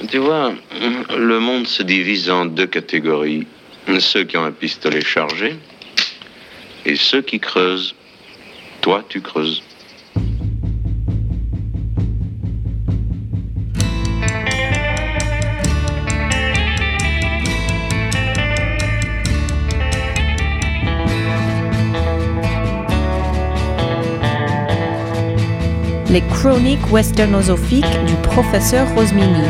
Tu vois, le monde se divise en deux catégories. Ceux qui ont un pistolet chargé et ceux qui creusent. Toi, tu creuses. Les chroniques westernozophiques du professeur Rosmini.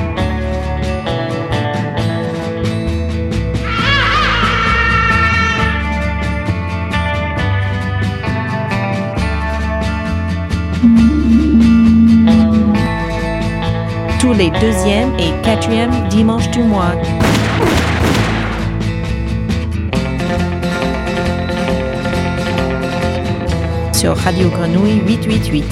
Tous les deuxièmes et quatrièmes dimanches du mois. Sur Radio Grenouille 888.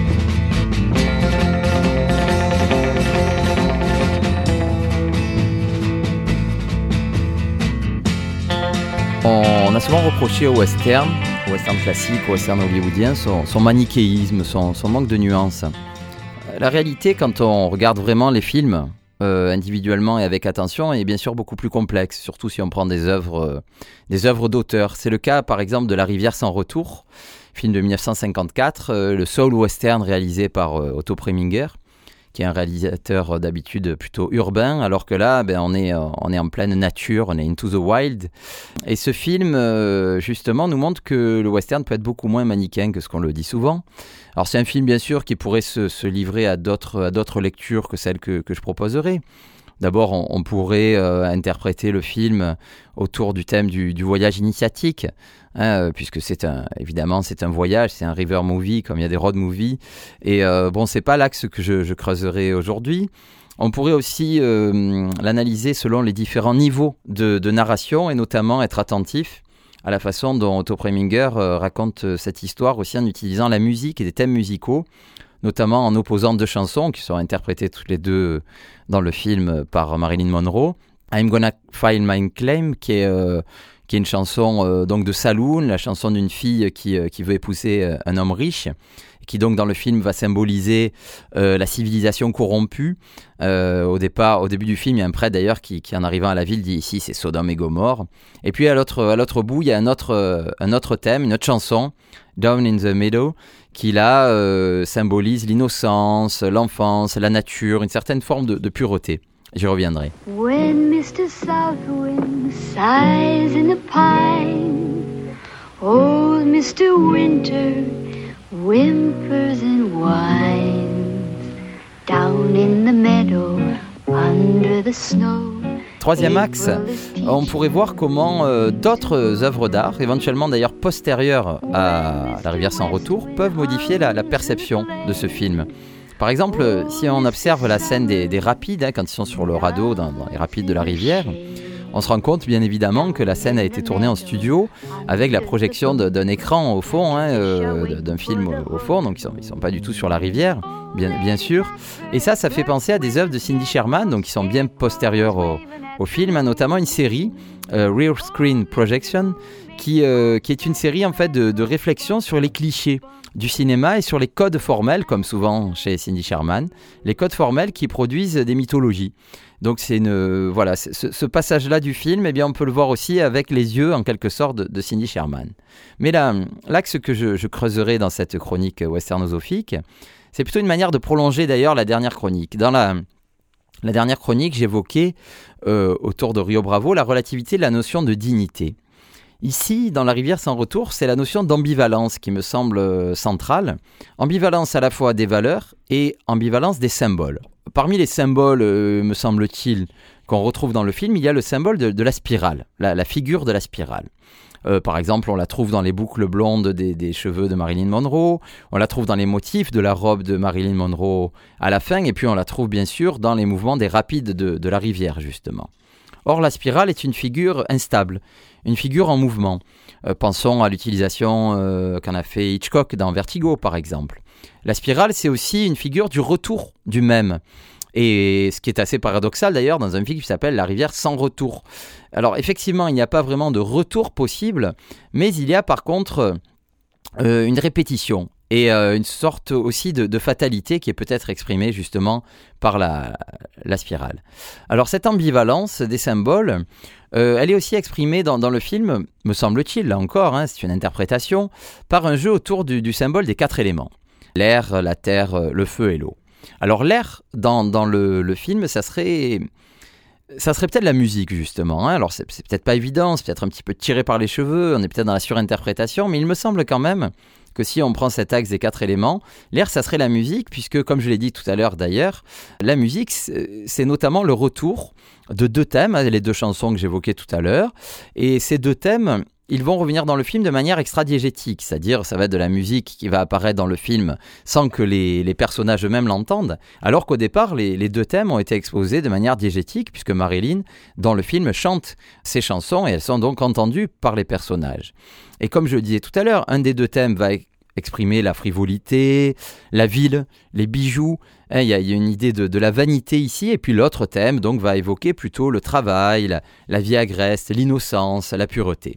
On a souvent reproché au western classique, au western hollywoodien, son manichéisme, son manque de nuances. La réalité, quand on regarde vraiment les films, individuellement et avec attention, est bien sûr beaucoup plus complexe, surtout si on prend des œuvres d'auteur. C'est le cas, par exemple, de La rivière sans retour, film de 1954, le soul western réalisé par Otto Preminger, qui est un réalisateur d'habitude plutôt urbain, alors que là, on est en pleine nature, on est into the wild. Et ce film, justement, nous montre que le western peut être beaucoup moins manichéen que ce qu'on le dit souvent. Alors c'est un film, bien sûr, qui pourrait se livrer à d'autres lectures que celles que je proposerai. D'abord, on pourrait interpréter le film autour du thème du voyage initiatique, puisque évidemment c'est un voyage, c'est un river movie comme il y a des road movies. Et c'est pas l'axe que je creuserai aujourd'hui. On pourrait aussi l'analyser selon les différents niveaux de narration et notamment être attentif à la façon dont Otto Preminger raconte cette histoire aussi en utilisant la musique et des thèmes musicaux, notamment en opposant deux chansons qui sont interprétées toutes les deux dans le film par Marilyn Monroe. I'm Gonna File My Claim, qui est une chanson donc de saloon, la chanson d'une fille qui veut épouser un homme riche, qui donc dans le film va symboliser la civilisation corrompue. Au début du film, il y a un prêtre d'ailleurs qui en arrivant à la ville dit ici c'est Sodome et Gomorrhe. Et puis à l'autre bout, il y a un autre thème, une autre chanson, Down in the Meadow, qui là symbolise l'innocence, l'enfance, la nature, une certaine forme de pureté. J'y reviendrai. When Mr. Southwind sighs in the pine, old Mr. Winter whimpers and whines, down in the meadow, under the snow. Troisième axe, on pourrait voir comment d'autres œuvres d'art, éventuellement d'ailleurs postérieures à La rivière sans retour, peuvent modifier la perception de ce film. Par exemple, si on observe la scène des rapides, quand ils sont sur le radeau dans les rapides de la rivière, on se rend compte bien évidemment que la scène a été tournée en studio avec la projection d'un écran au fond, d'un film au fond, donc ils sont pas du tout sur la rivière, bien sûr. Et ça fait penser à des œuvres de Cindy Sherman, donc qui sont bien postérieures au film, notamment une série, Rear Screen Projection, qui est une série en fait de réflexion sur les clichés du cinéma et sur les codes formels, comme souvent chez Cindy Sherman, les codes formels qui produisent des mythologies. Donc c'est ce passage-là du film, eh bien on peut le voir aussi avec les yeux en quelque sorte de Cindy Sherman. Mais là, l'axe que je creuserai dans cette chronique westernozophique, c'est plutôt une manière de prolonger d'ailleurs la dernière chronique. Dans la dernière chronique, j'évoquais autour de Rio Bravo la relativité de la notion de dignité. Ici, dans La rivière sans retour, c'est la notion d'ambivalence qui me semble centrale. Ambivalence à la fois des valeurs et ambivalence des symboles. Parmi les symboles, me semble-t-il, qu'on retrouve dans le film, il y a le symbole de la spirale, la figure de la spirale. Par exemple, on la trouve dans les boucles blondes des cheveux de Marilyn Monroe, on la trouve dans les motifs de la robe de Marilyn Monroe à la fin, et puis on la trouve bien sûr dans les mouvements des rapides de la rivière, justement. Or, la spirale est une figure instable, une figure en mouvement. Pensons à l'utilisation qu'en a fait Hitchcock dans Vertigo, par exemple. La spirale, c'est aussi une figure du retour du même. Et ce qui est assez paradoxal d'ailleurs dans un film qui s'appelle La rivière sans retour. Alors effectivement, il n'y a pas vraiment de retour possible, mais il y a par contre une répétition. et une sorte aussi de fatalité qui est peut-être exprimée justement par la spirale. Alors cette ambivalence des symboles, elle est aussi exprimée dans le film, me semble-t-il, là encore, c'est une interprétation, par un jeu autour du symbole des 4 éléments. L'air, la terre, le feu et l'eau. Alors l'air, dans le film, ça serait peut-être la musique, justement. Alors c'est peut-être pas évident, c'est peut-être un petit peu tiré par les cheveux, on est peut-être dans la surinterprétation, mais il me semble quand même que si on prend cet axe des 4 éléments, l'air, ça serait la musique, puisque, comme je l'ai dit tout à l'heure d'ailleurs, la musique, c'est notamment le retour de 2 thèmes, les 2 chansons que j'évoquais tout à l'heure, et ces 2 thèmes, ils vont revenir dans le film de manière extradiégétique, c'est-à-dire ça va être de la musique qui va apparaître dans le film sans que les personnages eux-mêmes l'entendent, alors qu'au départ, les 2 thèmes ont été exposés de manière diégétique, puisque Marilyn, dans le film, chante ces chansons et elles sont donc entendues par les personnages. Et comme je le disais tout à l'heure, un des 2 thèmes va exprimer la frivolité, la ville, les bijoux. Il y a une idée de la vanité ici, et puis l'autre thème donc va évoquer plutôt le travail, la vie agreste, l'innocence, la pureté.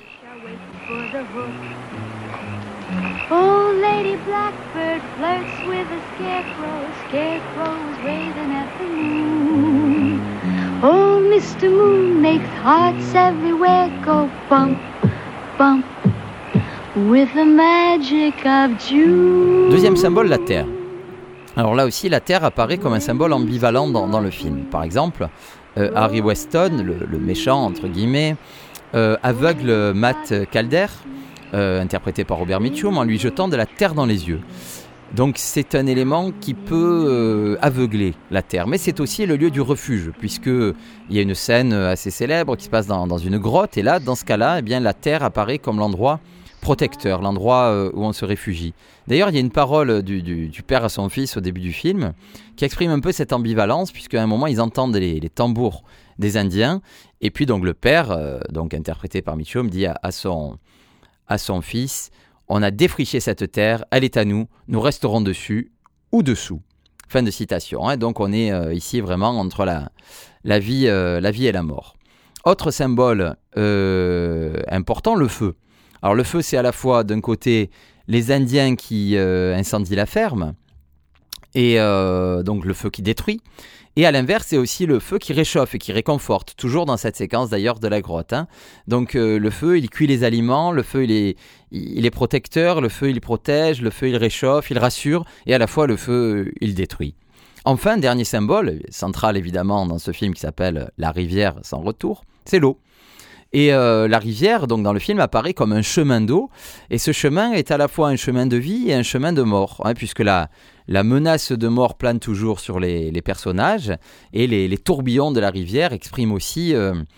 Old Lady Blackbird flirts with a scarecrow, scarecrow's waving at the moon. Old Mr. Moon makes hearts everywhere go bump, bump, with the magic of June. Deuxième symbole, la terre. Alors là aussi, la terre apparaît comme un symbole ambivalent dans le film. Par exemple, Harry Weston, le méchant, entre guillemets, aveugle Matt Calder, interprété par Robert Mitchum, en lui jetant de la terre dans les yeux. Donc c'est un élément qui peut aveugler la terre, mais c'est aussi le lieu du refuge, puisqu'il y a une scène assez célèbre qui se passe dans une grotte, et là, dans ce cas-là, eh bien, la terre apparaît comme l'endroit protecteur, l'endroit où on se réfugie. D'ailleurs, il y a une parole du père à son fils au début du film qui exprime un peu cette ambivalence, puisqu'à un moment, ils entendent les tambours des Indiens, et puis donc le père, donc interprété par Mitchum, dit à son fils: on a défriché cette terre, elle est à nous, nous resterons dessus ou dessous. Fin de citation. Donc on est ici vraiment entre la vie et la mort. Autre symbole important, le feu. Alors le feu, c'est à la fois d'un côté les Indiens qui incendient la ferme, et donc le feu qui détruit. Et à l'inverse, c'est aussi le feu qui réchauffe et qui réconforte, toujours dans cette séquence d'ailleurs de la grotte. Donc le feu, il cuit les aliments, le feu, il est protecteur, le feu, il protège, le feu, il réchauffe, il rassure, et à la fois le feu, il détruit. Enfin, dernier symbole, central évidemment dans ce film qui s'appelle La rivière sans retour, c'est l'eau. Et la rivière, donc dans le film, apparaît comme un chemin d'eau, et ce chemin est à la fois un chemin de vie et un chemin de mort, puisque la menace de mort plane toujours sur les personnages, et les tourbillons de la rivière expriment aussi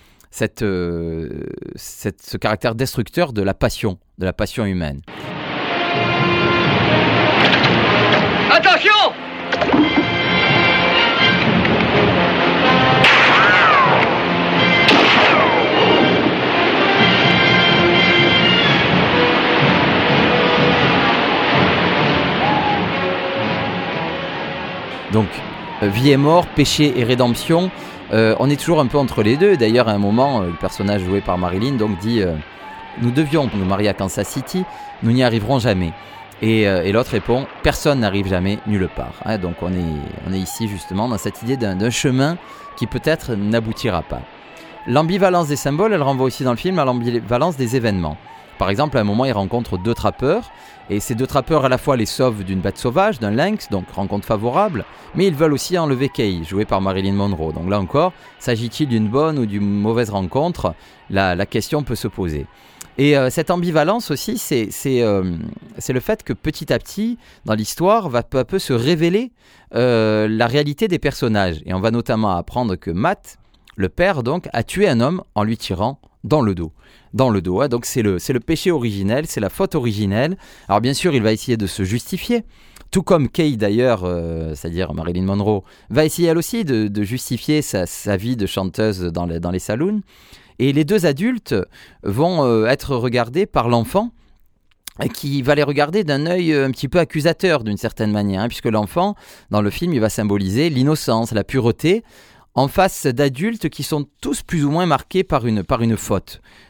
ce caractère destructeur de la passion humaine. Attention! Donc, vie et mort, péché et rédemption, on est toujours un peu entre les deux. D'ailleurs, à un moment, le personnage joué par Marilyn donc, dit nous devions nous marier à Kansas City, nous n'y arriverons jamais. Et l'autre répond personne n'arrive jamais nulle part. Donc, on est ici justement dans cette idée d'un chemin qui peut-être n'aboutira pas. L'ambivalence des symboles, elle renvoie aussi dans le film à l'ambivalence des événements. Par exemple, à un moment, il rencontre 2 trappeurs, et ces 2 trappeurs à la fois les sauvent d'une bête sauvage, d'un lynx, donc rencontre favorable, mais ils veulent aussi enlever Kay, joué par Marilyn Monroe. Donc là encore, s'agit-il d'une bonne ou d'une mauvaise rencontre ? La question peut se poser. Et cette ambivalence aussi, c'est le fait que petit à petit, dans l'histoire, va peu à peu se révéler la réalité des personnages. Et on va notamment apprendre que Matt, le père donc, a tué un homme en lui tirant dans le dos. Donc c'est le péché originel, c'est la faute originelle. Alors bien sûr, il va essayer de se justifier, tout comme Kay d'ailleurs, c'est-à-dire Marilyn Monroe, va essayer elle aussi de justifier sa vie de chanteuse dans les saloons. Et les 2 adultes vont être regardés par l'enfant, qui va les regarder d'un œil un petit peu accusateur d'une certaine manière, puisque l'enfant, dans le film, il va symboliser l'innocence, la pureté, en face d'adultes qui sont tous plus ou moins marqués par une faute.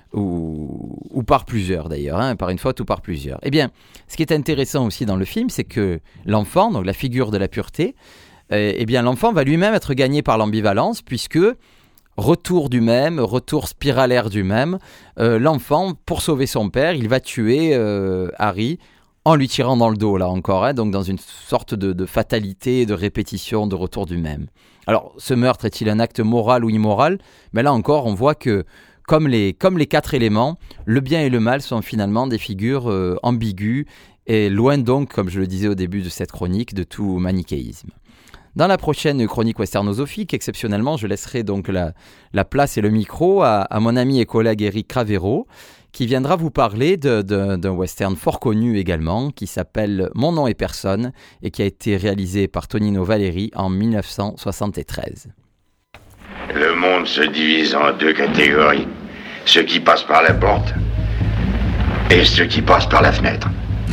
ou par plusieurs d'ailleurs, par une faute ou par plusieurs. Eh bien, ce qui est intéressant aussi dans le film, c'est que l'enfant, donc la figure de la pureté, eh bien l'enfant va lui-même être gagné par l'ambivalence, puisque retour du même, retour spiralaire du même, l'enfant, pour sauver son père, il va tuer Harry en lui tirant dans le dos, là encore, donc dans une sorte de fatalité, de répétition, de retour du même. Alors, ce meurtre est-il un acte moral ou immoral ? Mais là encore, on voit que, comme les 4 éléments, le bien et le mal sont finalement des figures ambiguës, et loin donc, comme je le disais au début de cette chronique, de tout manichéisme. Dans la prochaine chronique westernosophique, exceptionnellement, je laisserai donc la place et le micro à mon ami et collègue Éric Cravero, qui viendra vous parler d'un western fort connu également, qui s'appelle Mon nom est personne, et qui a été réalisé par Tonino Valeri en 1973. Le monde se divise en 2 catégories. Ceux qui passent par la porte et ceux qui passent par la fenêtre.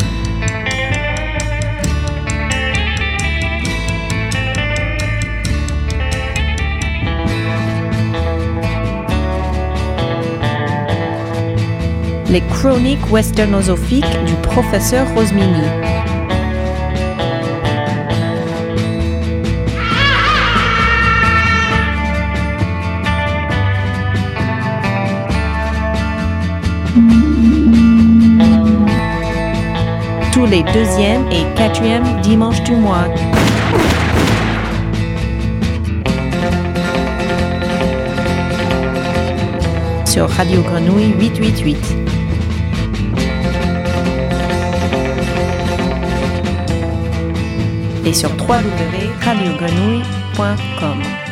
Les chroniques westernosophiques du professeur Rosmini. Tous les 2e et 4e dimanches du mois. Sur Radio Grenouille 888. Et sur www.radiogrenouille.com.